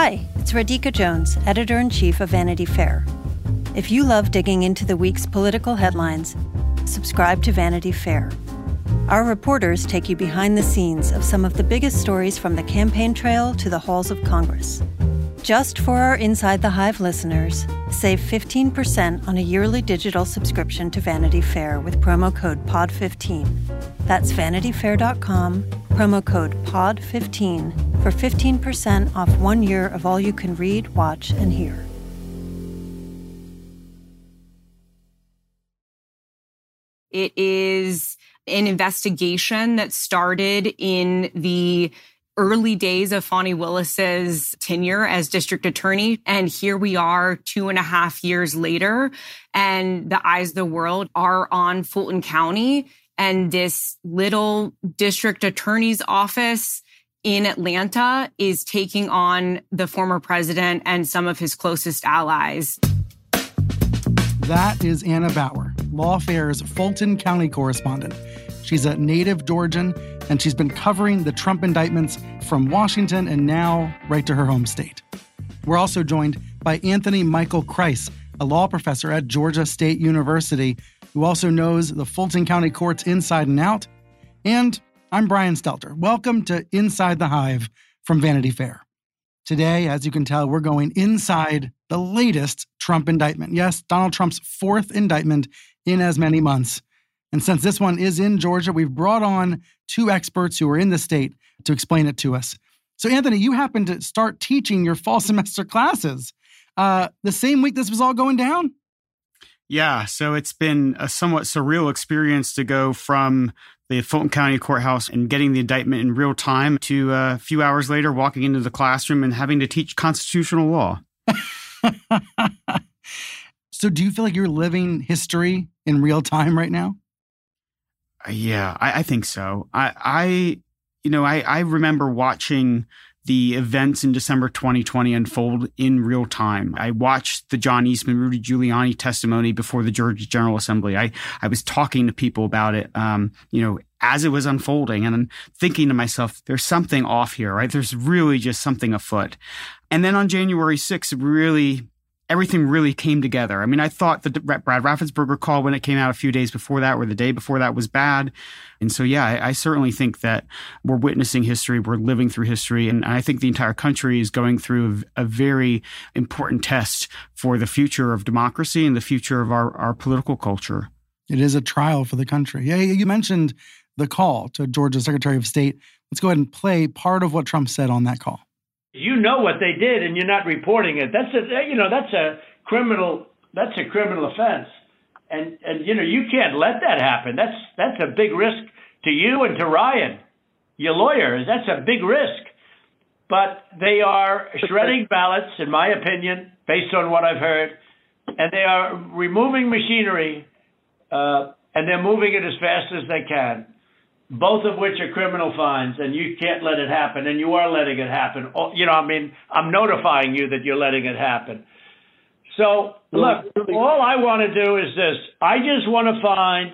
Hi, it's Radhika Jones, Editor-in-Chief of Vanity Fair. If you love digging into the week's political headlines, subscribe to Vanity Fair. Our reporters take you behind the scenes of some of the biggest stories from the campaign trail to the halls of Congress. Just for our Inside the Hive listeners, save 15% on a yearly digital subscription to Vanity Fair with promo code POD15. That's vanityfair.com, promo code POD15 for 15% off 1 year of all you can read, watch, and hear. It is an investigation that started in the early days of Fani Willis's tenure as district attorney. And here we are 2.5 years later, and the eyes of the world are on Fulton County and this little district attorney's office in Atlanta is taking on the former president and some of his closest allies. That is Anna Bower, Lawfare's Fulton County correspondent. She's a native Georgian, and she's been covering the Trump indictments from Washington and now right to her home state. We're also joined by Anthony Michael Kreis, a law professor at Georgia State University, who also knows the Fulton County courts inside and out. And I'm Brian Stelter. Welcome to Inside the Hive from Vanity Fair. Today, as you can tell, we're going inside the latest Trump indictment. Yes, Donald Trump's fourth indictment in as many months. And since this one is in Georgia, we've brought on two experts who are in the state to explain it to us. So, Anthony, you happened to start teaching your fall semester classes the same week this was all going down? Yeah, so it's been a somewhat surreal experience to go from the Fulton County Courthouse and getting the indictment in real time to a few hours later walking into the classroom and having to teach constitutional law. So do you feel like you're living history in real time right now? Yeah, I think so. I remember watching the events in December 2020 unfold in real time. I watched the John Eastman, Rudy Giuliani testimony before the Georgia General Assembly. I was talking to people about it, as it was unfolding, and I'm thinking to myself, there's something off here, right? There's really just something afoot. And then on January 6th, everything really came together. I mean, I thought the Brad Raffensperger call when it came out a few days before that or the day before that was bad. And so, yeah, I certainly think that we're witnessing history. We're living through history. And I think the entire country is going through a very important test for the future of democracy and the future of our political culture. It is a trial for the country. Yeah, you mentioned the call to Georgia's Secretary of State. Let's go ahead and play part of what Trump said on that call. You know what they did, and you're not reporting it. That's a criminal offense, and you can't let that happen. That's a big risk to you and to Ryan, your lawyer. That's a big risk. But they are shredding ballots, in my opinion, based on what I've heard, and they are removing machinery, and they're moving it as fast as they can. Both of which are criminal fines, and you can't let it happen, and you are letting it happen. I'm notifying you that you're letting it happen. So, look, all I want to do is this. I just want to find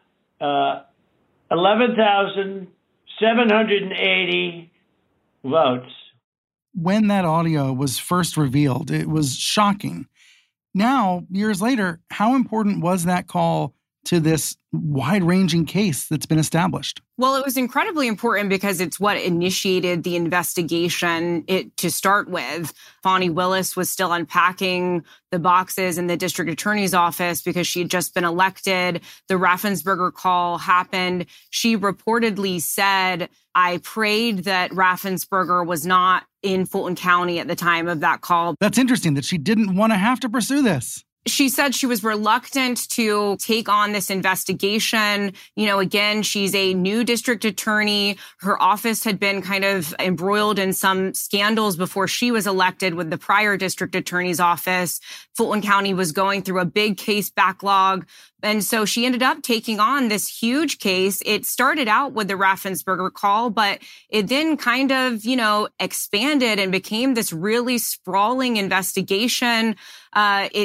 11,780 votes. When that audio was first revealed, it was shocking. Now, years later, how important was that call to this wide-ranging case that's been established? Well, it was incredibly important because it's what initiated the investigation to start with. Fani Willis was still unpacking the boxes in the district attorney's office because she had just been elected. The Raffensperger call happened. She reportedly said, I prayed that Raffensperger was not in Fulton County at the time of that call. That's interesting that she didn't want to have to pursue this. She said she was reluctant to take on this investigation. Again, she's a new district attorney. Her office had been kind of embroiled in some scandals before she was elected with the prior district attorney's office. Fulton County was going through a big case backlog. And so she ended up taking on this huge case. It started out with the Raffensperger call, but it then kind of, expanded and became this really sprawling investigation. It turned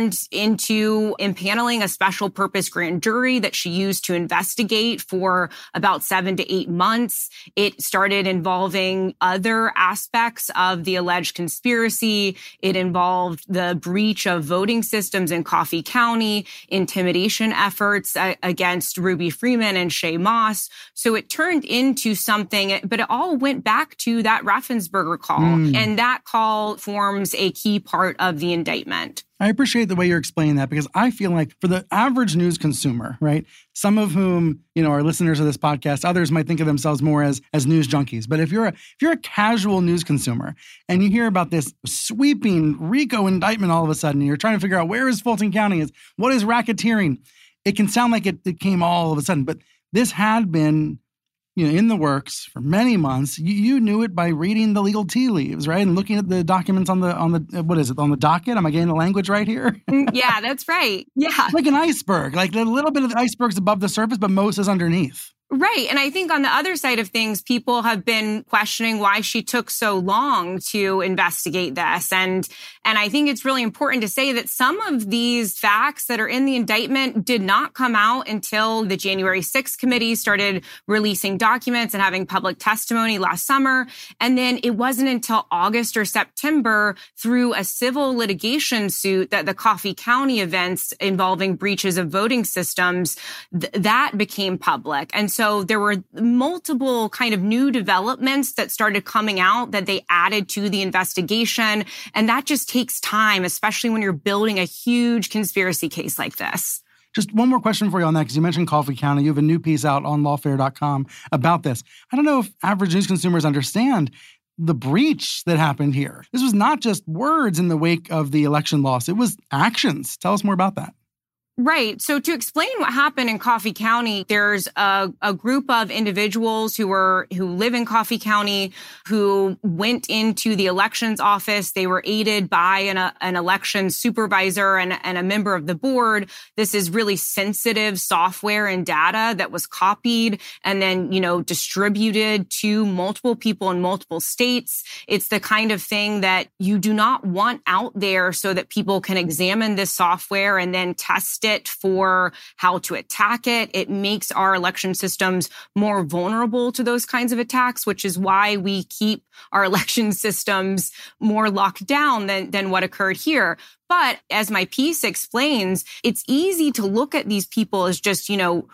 turned into impaneling a special purpose grand jury that she used to investigate for about 7 to 8 months. It started involving other aspects of the alleged conspiracy. It involved the breach of voting systems in Coffee County, intimidation efforts against Ruby Freeman and Shaye Moss. So it turned into something, but it all went back to that Raffensperger call. And that call forms a key part of the indictment. I appreciate the way you're explaining that, because I feel like for the average news consumer, right, some of whom, are listeners of this podcast, others might think of themselves more as news junkies. But if you're a casual news consumer and you hear about this sweeping RICO indictment all of a sudden, and you're trying to figure out where is Fulton County, what is racketeering, it can sound like it came all of a sudden. But this had been in the works for many months. You knew it by reading the legal tea leaves, right? And looking at the documents on the what is it, on the docket? Am I getting the language right here? Yeah, that's right. Yeah. Like an iceberg, like a little bit of the iceberg's above the surface, but most is underneath. Right. And I think on the other side of things, people have been questioning why she took so long to investigate this. And I think it's really important to say that some of these facts that are in the indictment did not come out until the January 6th committee started releasing documents and having public testimony last summer. And then it wasn't until August or September through a civil litigation suit that the Coffee County events involving breaches of voting systems, that became public. And so there were multiple kind of new developments that started coming out that they added to the investigation. And that just takes time, especially when you're building a huge conspiracy case like this. Just one more question for you on that, because you mentioned Coffee County. You have a new piece out on lawfare.com about this. I don't know if average news consumers understand the breach that happened here. This was not just words in the wake of the election loss. It was actions. Tell us more about that. Right. So to explain what happened in Coffee County, there's a group of individuals who live in Coffee County who went into the elections office. They were aided by an election supervisor and a member of the board. This is really sensitive software and data that was copied and then, distributed to multiple people in multiple states. It's the kind of thing that you do not want out there so that people can examine this software and then test it for how to attack it. It makes our election systems more vulnerable to those kinds of attacks, which is why we keep our election systems more locked down than what occurred here. But as my piece explains, it's easy to look at these people as just,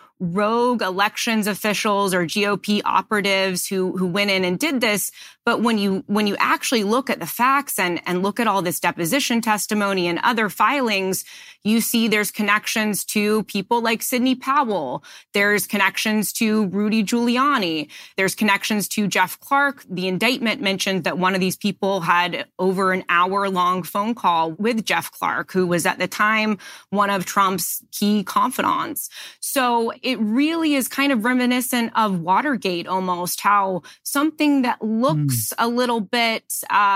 rogue elections officials or GOP operatives who went in and did this. But when you actually look at the facts and look at all this deposition testimony and other filings, you see there's connections to people like Sidney Powell. There's connections to Rudy Giuliani. There's connections to Jeff Clark. The indictment mentioned that one of these people had over an hour-long phone call with Jeff Clark, who was at the time one of Trump's key confidants. So it really is kind of reminiscent of Watergate almost, how something that looks a little bit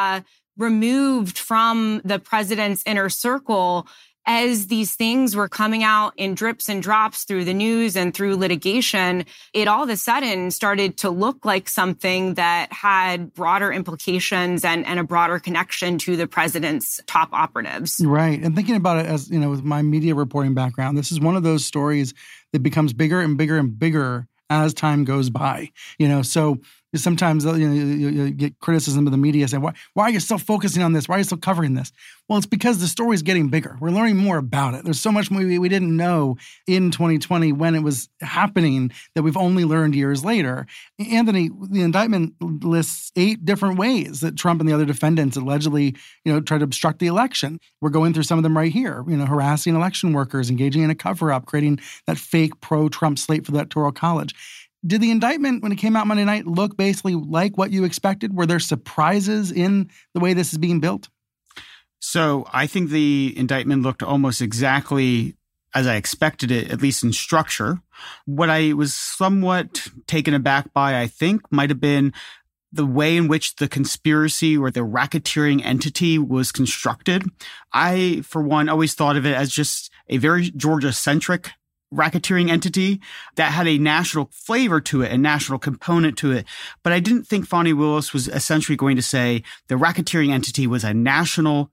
removed from the president's inner circle, as these things were coming out in drips and drops through the news and through litigation, it all of a sudden started to look like something that had broader implications and a broader connection to the president's top operatives. Right. And thinking about it as, with my media reporting background, this is one of those stories that becomes bigger and bigger and bigger as time goes by. So sometimes you get criticism of the media saying, why are you still focusing on this? Why are you still covering this? Well, it's because the story is getting bigger. We're learning more about it. There's so much we didn't know in 2020 when it was happening that we've only learned years later. Anthony, the indictment lists 8 different ways that Trump and the other defendants allegedly, tried to obstruct the election. We're going through some of them right here. Harassing election workers, engaging in a cover-up, creating that fake pro-Trump slate for the Electoral College. Did the indictment, when it came out Monday night, look basically like what you expected? Were there surprises in the way this is being built? So I think the indictment looked almost exactly as I expected it, at least in structure. What I was somewhat taken aback by, I think, might have been the way in which the conspiracy or the racketeering entity was constructed. I, for one, always thought of it as just a very Georgia-centric racketeering entity that had a national flavor to it, a national component to it. But I didn't think Fani Willis was essentially going to say the racketeering entity was a national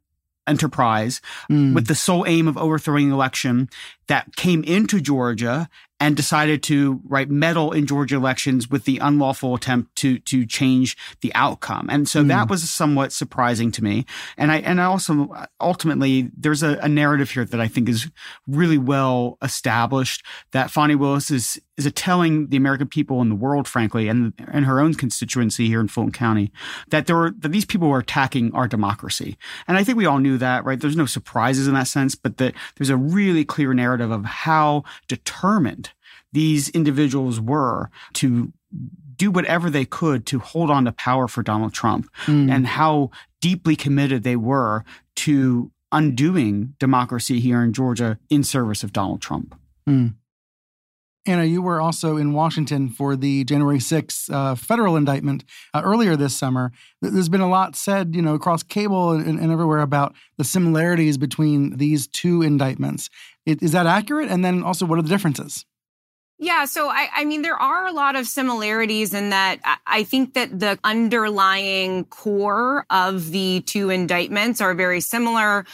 enterprise with the sole aim of overthrowing the election that came into Georgia and decided to meddle in Georgia elections with the unlawful attempt to change the outcome. And so that was somewhat surprising to me. And I also ultimately there's a narrative here that I think is really well established, that Fani Willis is telling the American people and the world, frankly, and her own constituency here in Fulton County, that these people were attacking our democracy. And I think we all knew that, right? There's no surprises in that sense, but that there's a really clear narrative of how determined these individuals were to do whatever they could to hold on to power for Donald Trump, and how deeply committed they were to undoing democracy here in Georgia in service of Donald Trump. Anna, you were also in Washington for the January 6th federal indictment earlier this summer. There's been a lot said, across cable and everywhere about the similarities between these two indictments. Is that accurate? And then also, what are the differences? Yeah, so I mean, there are a lot of similarities in that I think that the underlying core of the two indictments are very similar,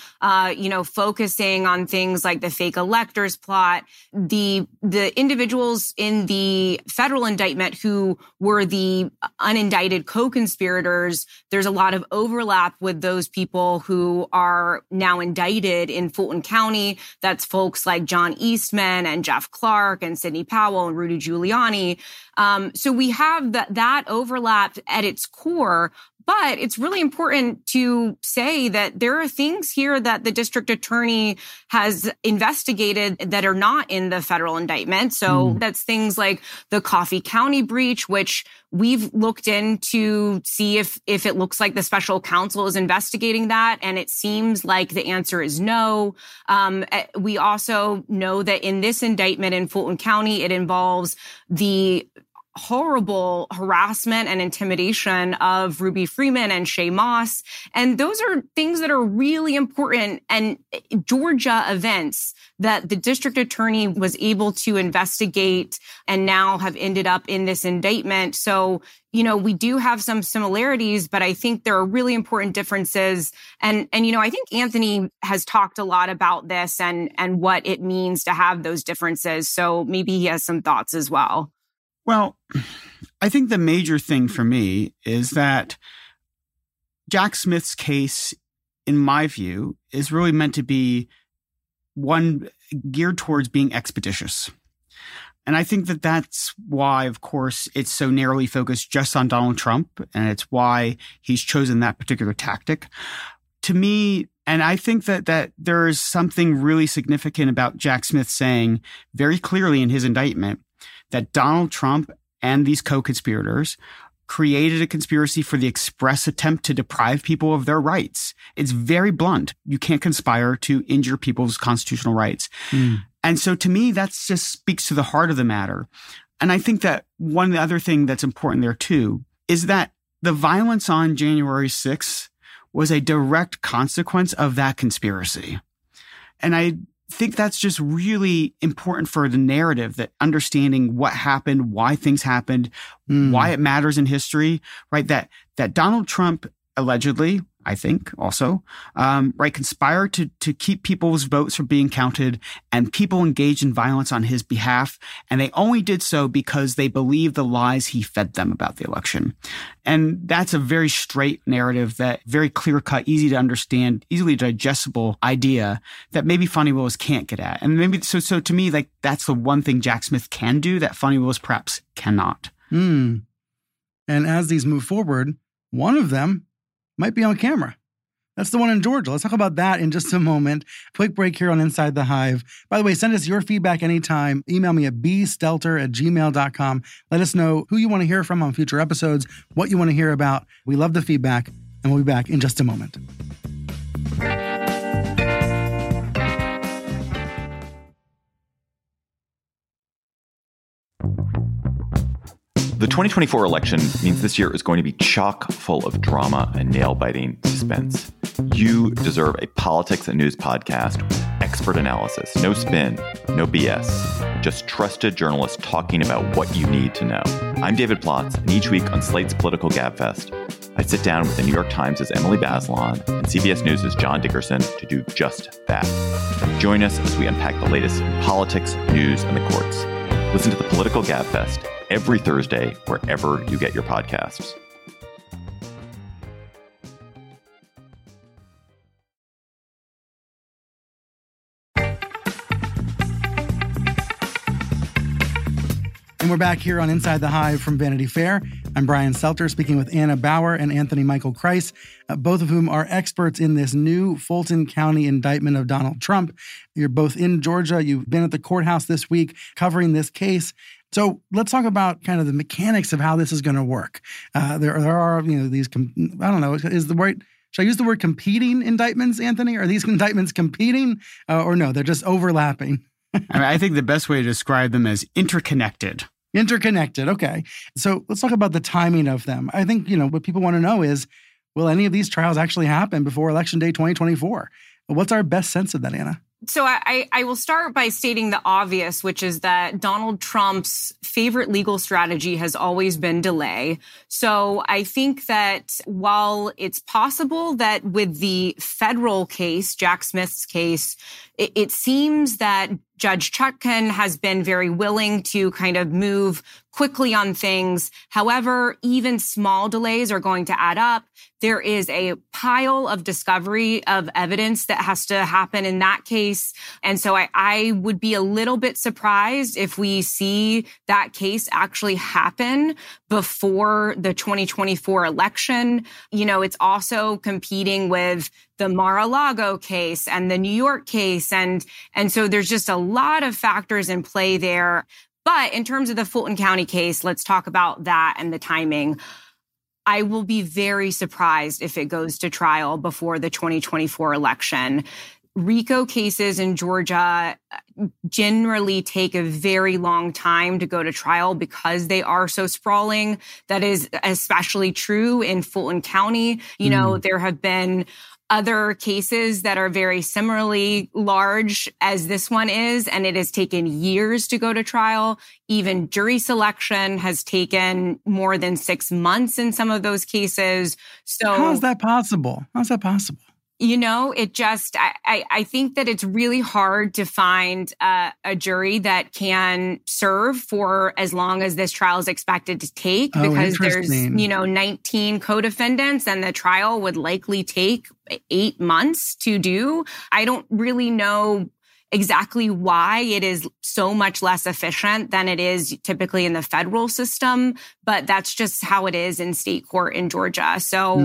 focusing on things like the fake electors plot. The individuals in the federal indictment who were the unindicted co-conspirators, there's a lot of overlap with those people who are now indicted in Fulton County. That's folks like John Eastman and Jeff Clark and Sidney Powell and Rudy Giuliani. So we have that overlap at its core, but it's really important to say that there are things here that the district attorney has investigated that are not in the federal indictment. So that's things like the Coffee County breach, which we've looked into see if it looks like the special counsel is investigating that. And it seems like the answer is no. We also know that in this indictment in Fulton County, it involves the horrible harassment and intimidation of Ruby Freeman and Shay Moss. And those are things that are really important and Georgia events that the district attorney was able to investigate and now have ended up in this indictment. So, we do have some similarities, but I think there are really important differences. And I think Anthony has talked a lot about this and what it means to have those differences. So maybe he has some thoughts as well. Well, I think the major thing for me is that Jack Smith's case, in my view, is really meant to be one geared towards being expeditious. And I think that that's why, of course, it's so narrowly focused just on Donald Trump, and it's why he's chosen that particular tactic. To me, and I think that there is something really significant about Jack Smith saying very clearly in his indictment that Donald Trump and these co-conspirators created a conspiracy for the express attempt to deprive people of their rights. It's very blunt. You can't conspire to injure people's constitutional rights. And so to me, that just speaks to the heart of the matter. And I think that one other thing that's important there too is that the violence on January 6th was a direct consequence of that conspiracy. And I think that's just really important for the narrative, that understanding what happened, why things happened, why it matters in history, right? That Donald Trump allegedly, I think also, conspired to keep people's votes from being counted, and people engaged in violence on his behalf. And they only did so because they believed the lies he fed them about the election. And that's a very straight narrative, that very clear cut, easy to understand, easily digestible idea that maybe Fani Willis can't get at. And maybe so to me, that's the one thing Jack Smith can do that Fani Willis perhaps cannot. And as these move forward, one of them might be on camera. That's the one in Georgia. Let's talk about that in just a moment. Quick break here on Inside the Hive. By the way, send us your feedback anytime. Email me at bstelter@gmail.com. Let us know who you want to hear from on future episodes, what you want to hear about. We love the feedback, and we'll be back in just a moment. The 2024 election means this year is going to be chock full of drama and nail-biting suspense. You deserve a politics and news podcast with expert analysis, no spin, no BS, just trusted journalists talking about what you need to know. I'm David Plotz, and each week on Slate's Political Gabfest, I sit down with the New York Times' Emily Bazelon and CBS News' John Dickerson to do just that. Join us as we unpack the latest in politics, news, and the courts. Listen to the Political Gabfest every Thursday wherever you get your podcasts. And we're back here on Inside the Hive from Vanity Fair. I'm Brian Selter, speaking with Anna Bower and Anthony Michael Kreis, both of whom are experts in this new Fulton County indictment of Donald Trump. You're both in Georgia. You've been at the courthouse this week covering this case. So let's talk about kind of the mechanics of how this is going to work. There are, these, I don't know, should I use the word competing indictments, Anthony? Are these indictments competing or no, they're just overlapping? I think the best way to describe them is interconnected. Interconnected. Okay. So let's talk about the timing of them. I think, what people want to know is, will any of these trials actually happen before Election Day 2024? What's our best sense of that, Anna? So I will start by stating the obvious, which is that Donald Trump's favorite legal strategy has always been delay. So I think that while it's possible that with the federal case, Jack Smith's case, it seems that Judge Chutkan has been very willing to kind of move quickly on things. However, even small delays are going to add up. There is a pile of discovery of evidence that has to happen in that case. And so I would be a little bit surprised if we see that case actually happen before the 2024 election. It's also competing with the Mar-a-Lago case and the New York case. And so there's just a lot of factors in play there. But in terms of the Fulton County case, let's talk about that and the timing. I will be very surprised if it goes to trial before the 2024 election. RICO cases in Georgia generally take a very long time to go to trial because they are so sprawling. That is especially true in Fulton County. There have been other cases that are very similarly large as this one is, and it has taken years to go to trial. Even jury selection has taken more than 6 months in some of those cases. So how is that possible? I think that it's really hard to find a jury that can serve for as long as this trial is expected to take because there's, 19 co-defendants and the trial would likely take 8 months to do. I don't really know exactly why it is so much less efficient than it is typically in the federal system, but that's just how it is in state court in Georgia. So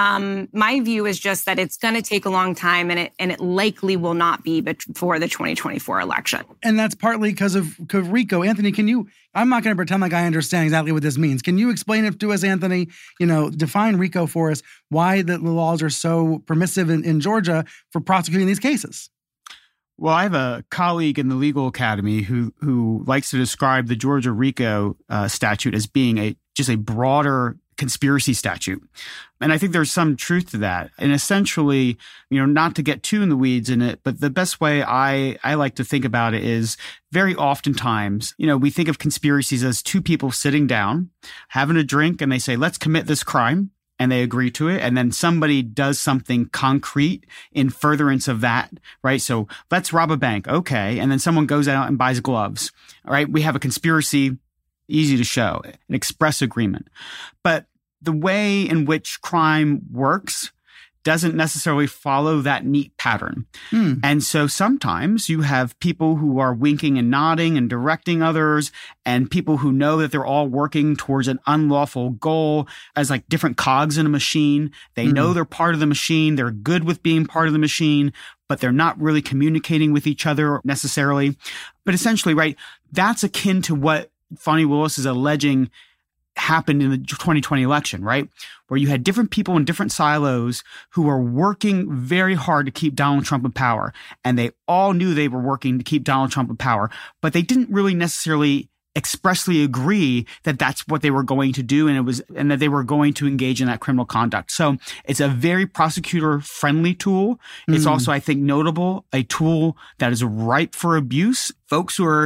my view is just that it's going to take a long time, and it likely will not be before the 2024 election. And that's partly because of RICO. Anthony, I'm not going to pretend like I understand exactly what this means. Can you explain it to us, Anthony? Define RICO for us, why the laws are so permissive in Georgia for prosecuting these cases. Well, I have a colleague in the legal academy who likes to describe the Georgia RICO statute as being just a broader conspiracy statute. And I think there's some truth to that. And essentially, not to get too in the weeds in it, but the best way I like to think about it is very oftentimes, we think of conspiracies as two people sitting down, having a drink, and they say, let's commit this crime. And they agree to it. And then somebody does something concrete in furtherance of that, right? So let's rob a bank. Okay. And then someone goes out and buys gloves. All right. We have a conspiracy, easy to show, an express agreement. But the way in which crime works doesn't necessarily follow that neat pattern. And so sometimes you have people who are winking and nodding and directing others, and people who know that they're all working towards an unlawful goal as like different cogs in a machine. They know they're part of the machine. They're good with being part of the machine, but they're not really communicating with each other necessarily. But essentially, right, that's akin to what Fani Willis is alleging happened in the 2020 election, right? Where you had different people in different silos who were working very hard to keep Donald Trump in power. And they all knew they were working to keep Donald Trump in power, but they didn't really necessarily expressly agree that that's what they were going to do, and that they were going to engage in that criminal conduct. So it's a very prosecutor-friendly tool. It's also, I think, notable, a tool that is ripe for abuse. Folks who are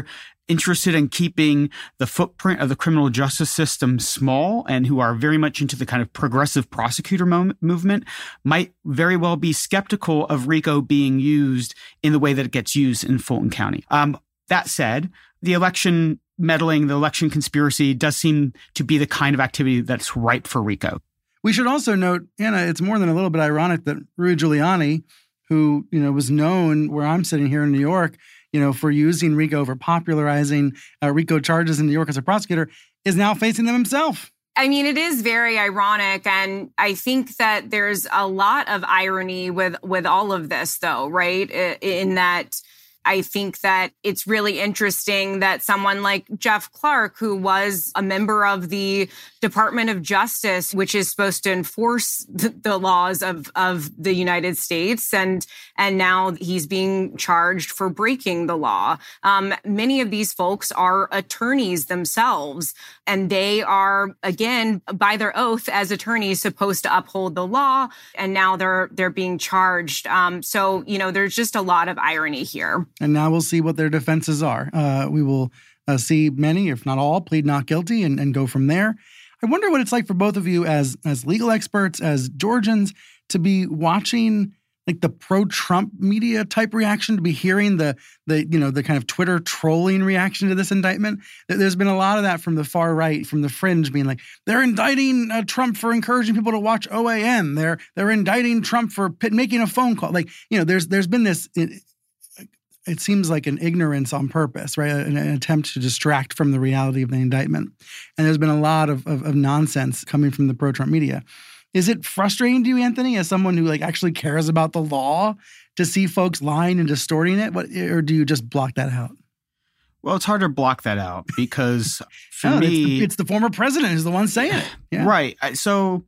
interested in keeping the footprint of the criminal justice system small and who are very much into the kind of progressive prosecutor movement might very well be skeptical of RICO being used in the way that it gets used in Fulton County. That said, the election meddling, the election conspiracy does seem to be the kind of activity that's ripe for RICO. We should also note, Anna, it's more than a little bit ironic that Rudy Giuliani, who, was known where I'm sitting here in New York, for using RICO, for popularizing RICO charges in New York as a prosecutor, is now facing them himself. I mean, it is very ironic. And I think that there's a lot of irony with all of this, though, right? In that I think that it's really interesting that someone like Jeff Clark, who was a member of the Department of Justice, which is supposed to enforce the laws of the United States, and now he's being charged for breaking the law. Many of these folks are attorneys themselves, and they are, again, by their oath as attorneys, supposed to uphold the law, and now they're being charged. So, there's just a lot of irony here. And now we'll see what their defenses are. We will see many, if not all, plead not guilty and go from there. I wonder what it's like for both of you as legal experts, as Georgians, to be watching like the pro-Trump media type reaction, to be hearing the kind of Twitter trolling reaction to this indictment. There's been a lot of that from the far right, from the fringe, being like, they're indicting Trump for encouraging people to watch OAN. They're indicting Trump for making a phone call. Like, there's been this. It seems like an ignorance on purpose, right? An attempt to distract from the reality of the indictment. And there's been a lot of nonsense coming from the pro-Trump media. Is it frustrating to you, Anthony, as someone who actually cares about the law, to see folks lying and distorting it? Or do you just block that out? Well, it's hard to block that out because for me... It's the former president who's the one saying it. Yeah. Right. So,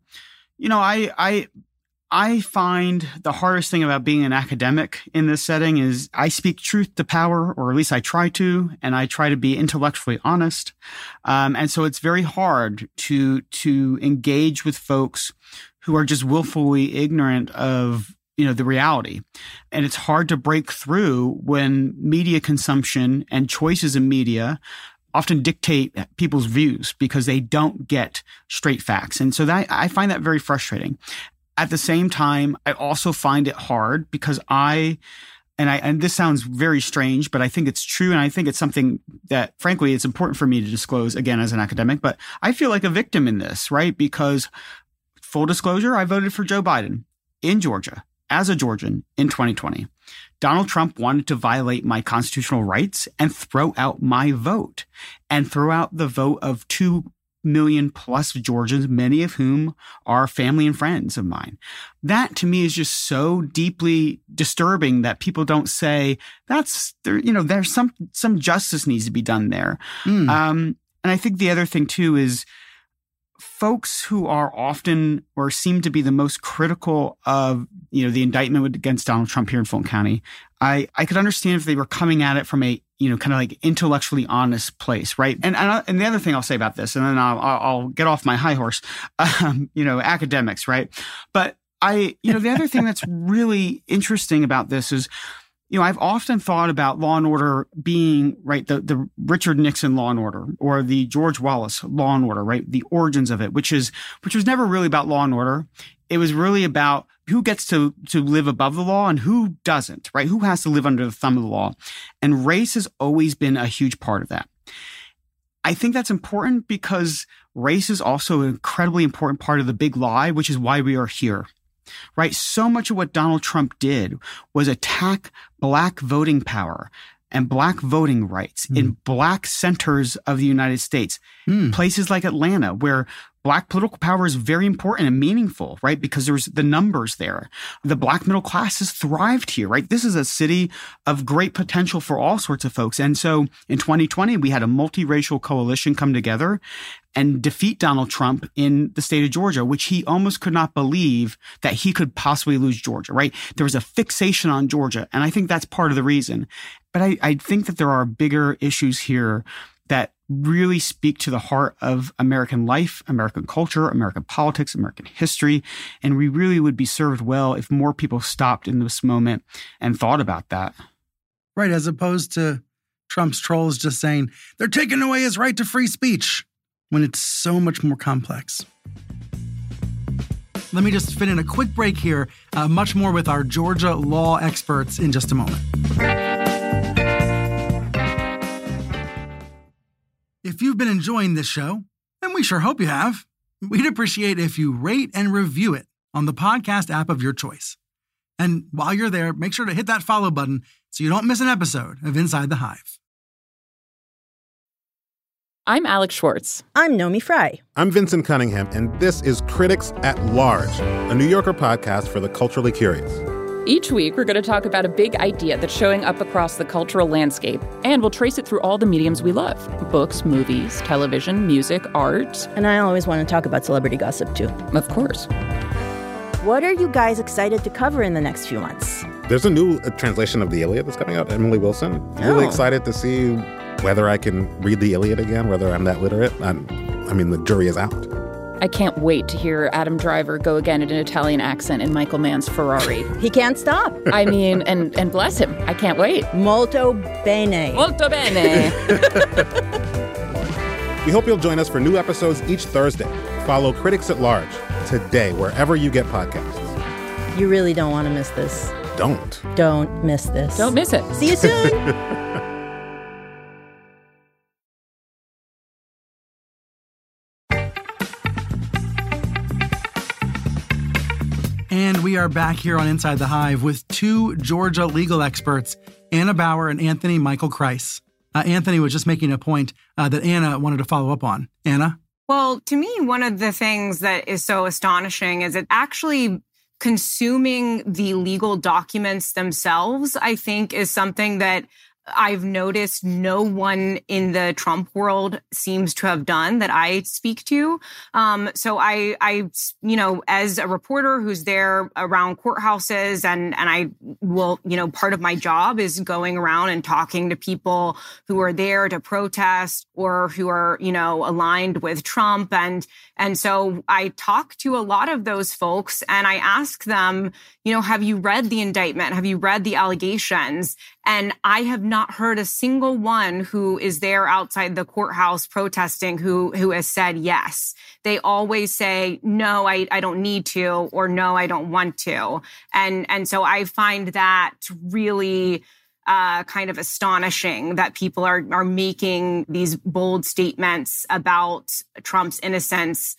I find the hardest thing about being an academic in this setting is I speak truth to power, or at least I try to, and I try to be intellectually honest. And so it's very hard to engage with folks who are just willfully ignorant of, the reality. And it's hard to break through when media consumption and choices in media often dictate people's views because they don't get straight facts. And so I find that very frustrating. At the same time, I also find it hard because and this sounds very strange, but I think it's true. And I think it's something that, frankly, it's important for me to disclose again as an academic, but I feel like a victim in this, right? Because full disclosure, I voted for Joe Biden in Georgia as a Georgian in 2020. Donald Trump wanted to violate my constitutional rights and throw out my vote and throw out the vote of 2 million plus Georgians, many of whom are family and friends of mine. That to me is just so deeply disturbing that people don't say there's some justice needs to be done there. And I think the other thing too is folks who are often or seem to be the most critical of, the indictment against Donald Trump here in Fulton County. I could understand if they were coming at it from a, kind of like intellectually honest place, right? And the other thing I'll say about this, and then I'll get off my high horse, academics, right? But the other thing that's really interesting about this is, I've often thought about Law and Order being, right, the Richard Nixon Law and Order or the George Wallace Law and Order, right? The origins of it, which was never really about law and order. It was really about who gets to live above the law and who doesn't, right? Who has to live under the thumb of the law? And race has always been a huge part of that. I think that's important because race is also an incredibly important part of the big lie, which is why we are here. Right? So much of what Donald Trump did was attack Black voting power and Black voting rights in Black centers of the United States, places like Atlanta, where Black political power is very important and meaningful, right? Because there's the numbers there. The Black middle class has thrived here, right? This is a city of great potential for all sorts of folks. And so in 2020, we had a multiracial coalition come together and defeat Donald Trump in the state of Georgia, which he almost could not believe that he could possibly lose Georgia, right? There was a fixation on Georgia. And I think that's part of the reason. But I think that there are bigger issues here that really speak to the heart of American life, American culture, American politics, American history. And we really would be served well if more people stopped in this moment and thought about that. Right, as opposed to Trump's trolls just saying, they're taking away his right to free speech, when it's so much more complex. Let me just fit in a quick break here, much more with our Georgia law experts in just a moment. If you've been enjoying this show, and we sure hope you have, we'd appreciate if you rate and review it on the podcast app of your choice. And while you're there, make sure to hit that follow button so you don't miss an episode of Inside the Hive. I'm Alex Schwartz. I'm Nomi Fry. I'm Vincent Cunningham, and this is Critics at Large, a New Yorker podcast for the culturally curious. Each week, we're going to talk about a big idea that's showing up across the cultural landscape, and we'll trace it through all the mediums we love: books, movies, television, music, art. And I always want to talk about celebrity gossip, too. Of course. What are you guys excited to cover in the next few months? There's a new translation of the Iliad that's coming out, Emily Wilson. Really excited to see whether I can read the Iliad again, whether I'm that literate. I mean, the jury is out. I can't wait to hear Adam Driver go again in an Italian accent in Michael Mann's Ferrari. He can't stop. I mean, and bless him. I can't wait. Molto bene. Molto bene. We hope you'll join us for new episodes each Thursday. Follow Critics at Large today, wherever you get podcasts. You really don't want to miss this. Don't miss this. Don't miss it. See you soon. And we are back here on Inside the Hive with two Georgia legal experts, Anna Bower and Anthony Michael Kreis. Anthony was just making a point that Anna wanted to follow up on. Anna? Well, to me, one of the things that is so astonishing is that actually consuming the legal documents themselves, I think, is something that I've noticed no one in the Trump world seems to have done that I speak to. So I, as a reporter who's there around courthouses and I will, part of my job is going around and talking to people who are there to protest or who are, aligned with Trump. And so I talk to a lot of those folks and I ask them, have you read the indictment? Have you read the allegations? And I have not heard a single one who is there outside the courthouse protesting who has said yes. They always say, no, I don't need to, or no, I don't want to. And so I find that really kind of astonishing that people are making these bold statements about Trump's innocence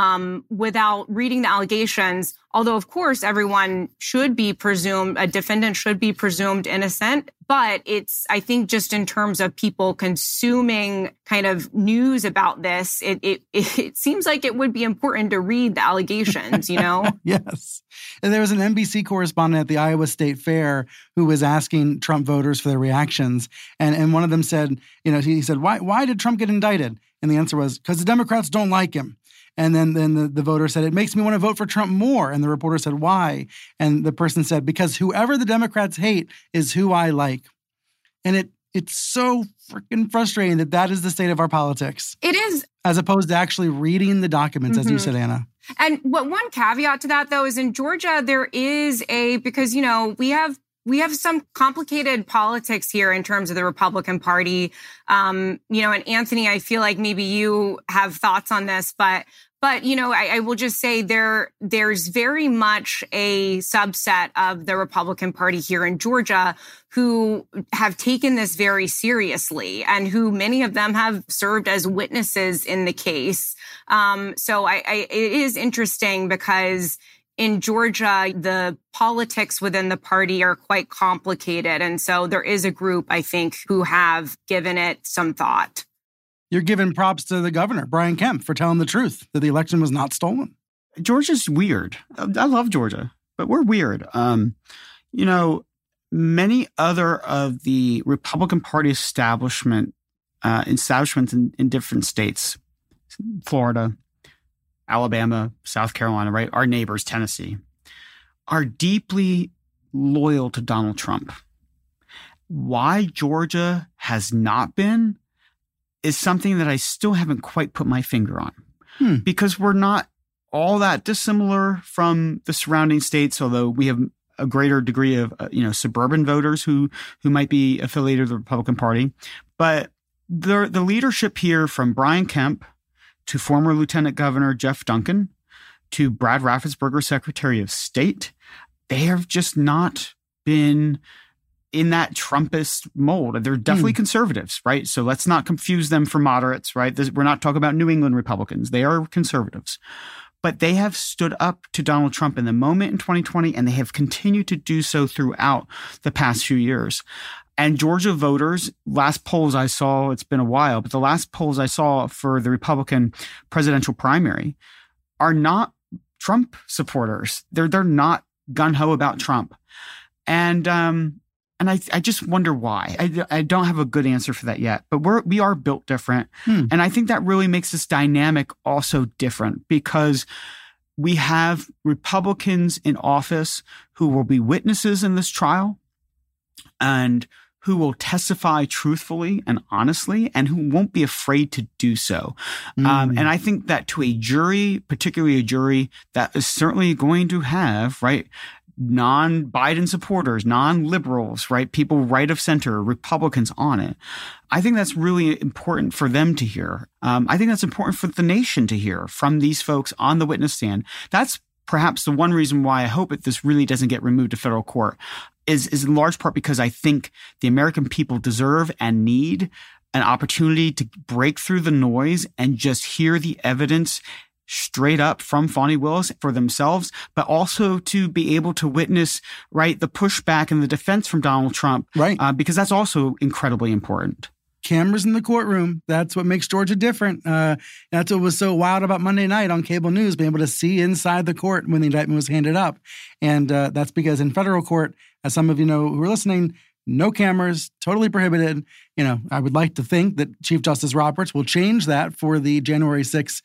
without reading the allegations. Although, of course, everyone should be presumed, a defendant should be presumed innocent. But it's, I think, just in terms of people consuming kind of news about this, it seems like it would be important to read the allegations, Yes. And there was an NBC correspondent at the Iowa State Fair who was asking Trump voters for their reactions. And one of them said, he said, why did Trump get indicted? And the answer was, because the Democrats don't like him. And then the voter said, it makes me want to vote for Trump more. And the reporter said, why? And the person said, because whoever the Democrats hate is who I like. And it's so freaking frustrating that is the state of our politics. It is. As opposed to actually reading the documents, as you said, Anna. And one caveat to that, though, is in Georgia, there is because, we have some complicated politics here in terms of the Republican Party. And Anthony, I feel like maybe you have thoughts on this, but I will just say there's very much a subset of the Republican Party here in Georgia who have taken this very seriously and who many of them have served as witnesses in the case. So it is interesting because in Georgia, the politics within the party are quite complicated. And so there is a group, I think, who have given it some thought. You're giving props to the governor, Brian Kemp, for telling the truth that the election was not stolen. Georgia's weird. I love Georgia, but we're weird. Many other of the Republican Party establishments in different states, Florida, Alabama, South Carolina, right? Our neighbors, Tennessee, are deeply loyal to Donald Trump. Why Georgia has not been is something that I still haven't quite put my finger on. Because we're not all that dissimilar from the surrounding states, although we have a greater degree of, suburban voters who might be affiliated with the Republican Party. But the leadership here, from Brian Kemp to former Lieutenant Governor Jeff Duncan to Brad Raffensperger, Secretary of State, they have just not been in that Trumpist mold. They're definitely conservatives, right? So let's not confuse them for moderates, right? We're not talking about New England Republicans. They are conservatives. But they have stood up to Donald Trump in the moment in 2020, and they have continued to do so throughout the past few years. And Georgia voters, last polls I saw, it's been a while, but the last polls I saw for the Republican presidential primary are not Trump supporters. They're not gung-ho about Trump. And I just wonder why. I don't have a good answer for that yet, but we are built different. And I think that really makes this dynamic also different, because we have Republicans in office who will be witnesses in this trial and who will testify truthfully and honestly, and who won't be afraid to do so. And I think that to a jury, particularly a jury that is certainly going to have, right, non-Biden supporters, non-liberals, right, people right of center, Republicans on it, I think that's really important for them to hear. I think that's important for the nation to hear from these folks on the witness stand. That's perhaps the one reason why I hope that this really doesn't get removed to federal court is in large part because I think the American people deserve and need an opportunity to break through the noise and just hear the evidence straight up from Fani Willis for themselves, but also to be able to witness, right, the pushback and the defense from Donald Trump, right? Because that's also incredibly important. Cameras in the courtroom. That's what makes Georgia different. That's what was so wild about Monday night on cable news, being able to see inside the court when the indictment was handed up. And that's because in federal court, as some of you know who are listening, no cameras, totally prohibited. I would like to think that Chief Justice Roberts will change that for the January 6th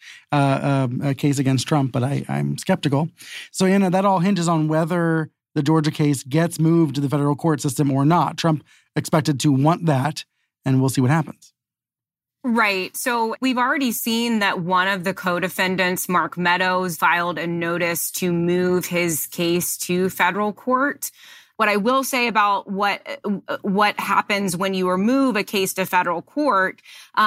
case against Trump, but I'm skeptical. So, Anna, that all hinges on whether the Georgia case gets moved to the federal court system or not. Trump expected to want that, and we'll see what happens. Right. So we've already seen that one of the co-defendants, Mark Meadows, filed a notice to move his case to federal court. What I will say about what happens when you remove a case to federal court,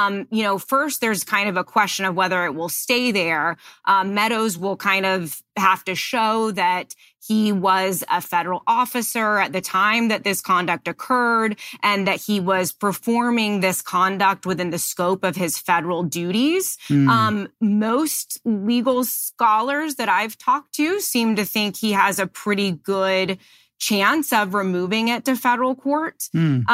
first there's kind of a question of whether it will stay there. Meadows will kind of have to show that he was a federal officer at the time that this conduct occurred and that he was performing this conduct within the scope of his federal duties. Most legal scholars that I've talked to seem to think he has a pretty good chance of removing it to federal court.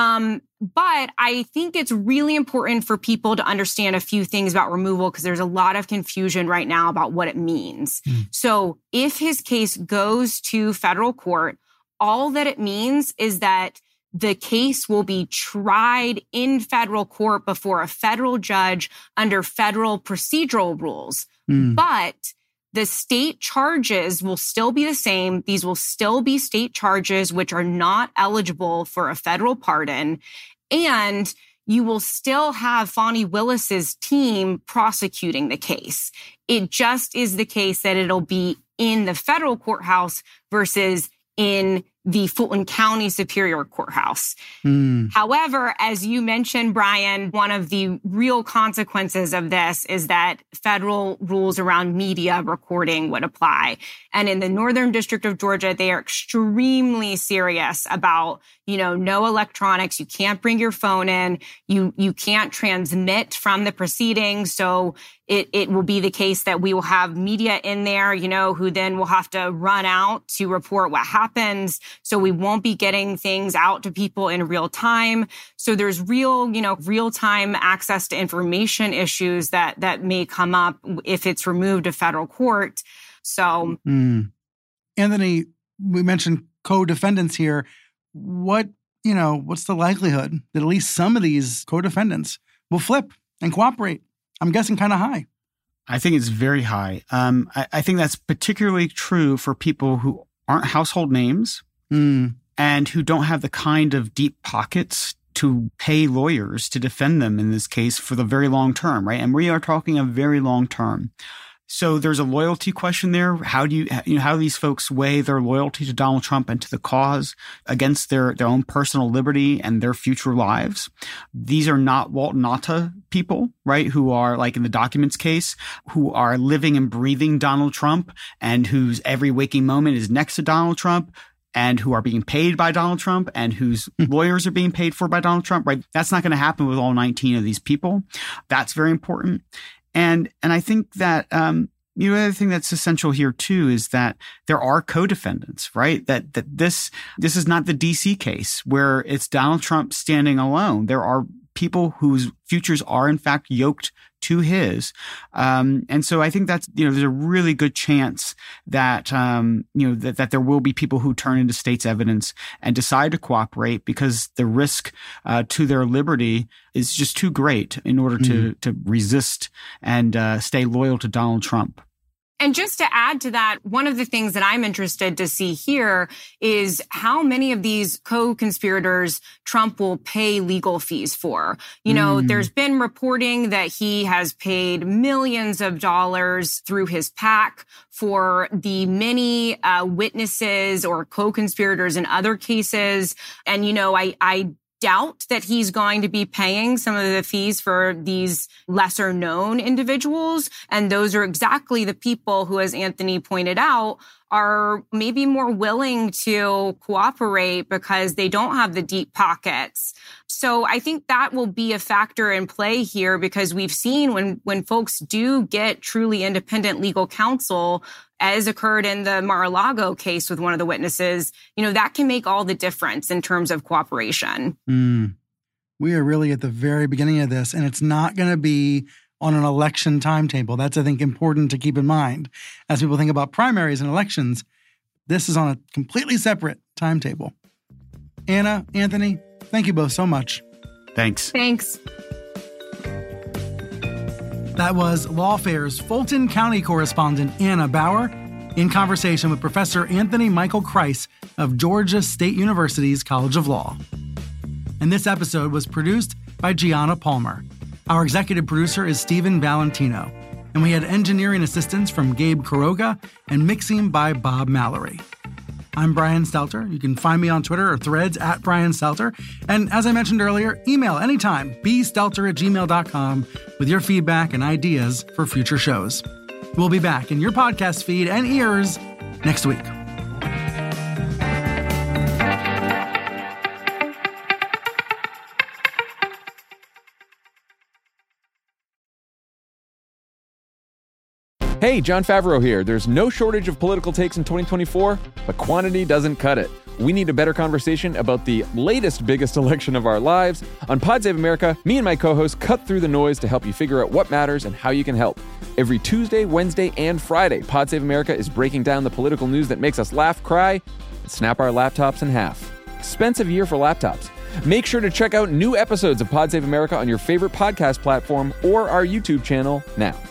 But I think it's really important for people to understand a few things about removal, because there's a lot of confusion right now about what it means. So if his case goes to federal court, all that it means is that the case will be tried in federal court before a federal judge under federal procedural rules. But the state charges will still be the same. These will still be state charges, which are not eligible for a federal pardon. And you will still have Fani Willis's team prosecuting the case. It just is the case that it'll be in the federal courthouse versus in the Fulton County Superior Courthouse. However, as you mentioned, Brian, one of the real consequences of this is that federal rules around media recording would apply. And in the Northern District of Georgia, they are extremely serious about, no electronics. You can't bring your phone in. You can't transmit from the proceedings. So it will be the case that we will have media in there, who then will have to run out to report what happens. So we won't be getting things out to people in real time. So there's real-time access to information issues that may come up if it's removed to federal court. So, Anthony, we mentioned co-defendants here. What's the likelihood that at least some of these co-defendants will flip and cooperate? I'm guessing kind of high. I think it's very high. I think that's particularly true for people who aren't household names and who don't have the kind of deep pockets to pay lawyers to defend them in this case for the very long term, right? And we are talking a very long term. So there's a loyalty question there. How do how do these folks weigh their loyalty to Donald Trump and to the cause against their own personal liberty and their future lives? These are not Walt Nauta people, right? Who are, like in the documents case, who are living and breathing Donald Trump and whose every waking moment is next to Donald Trump, and who are being paid by Donald Trump and whose lawyers are being paid for by Donald Trump, right? That's not going to happen with all 19 of these people. That's very important. And I think that, the other thing that's essential here too is that there are co-defendants, right? That this is not the DC case where it's Donald Trump standing alone. There are people whose futures are in fact yoked to his. And so I think that's, there's a really good chance that, that there will be people who turn into state's evidence and decide to cooperate because the risk to their liberty is just too great in order to resist and stay loyal to Donald Trump. And just to add to that, one of the things that I'm interested to see here is how many of these co-conspirators Trump will pay legal fees for. There's been reporting that he has paid millions of dollars through his PAC for the many witnesses or co-conspirators in other cases. And, I doubt that he's going to be paying some of the fees for these lesser known individuals. And those are exactly the people who, as Anthony pointed out, are maybe more willing to cooperate because they don't have the deep pockets. So I think that will be a factor in play here because we've seen when folks do get truly independent legal counsel, as occurred in the Mar-a-Lago case with one of the witnesses, that can make all the difference in terms of cooperation. We are really at the very beginning of this, and it's not going to be on an election timetable. That's, I think, important to keep in mind. As people think about primaries and elections, this is on a completely separate timetable. Anna, Anthony, thank you both so much. Thanks. Thanks. That was Lawfare's Fulton County correspondent Anna Bower in conversation with Professor Anthony Michael Kreis of Georgia State University's College of Law. And this episode was produced by Gianna Palmer. Our executive producer is Stephen Valentino, and we had engineering assistance from Gabe Kuroga and mixing by Bob Mallory. I'm Brian Stelter. You can find me on Twitter or Threads at Brian Stelter. And as I mentioned earlier, email anytime, bstelter@gmail.com with your feedback and ideas for future shows. We'll be back in your podcast feed and ears next week. Hey, Jon Favreau here. There's no shortage of political takes in 2024, but quantity doesn't cut it. We need a better conversation about the latest, biggest election of our lives. On Pod Save America, me and my co-hosts cut through the noise to help you figure out what matters and how you can help. Every Tuesday, Wednesday, and Friday, Pod Save America is breaking down the political news that makes us laugh, cry, and snap our laptops in half. Expensive year for laptops. Make sure to check out new episodes of Pod Save America on your favorite podcast platform or our YouTube channel now.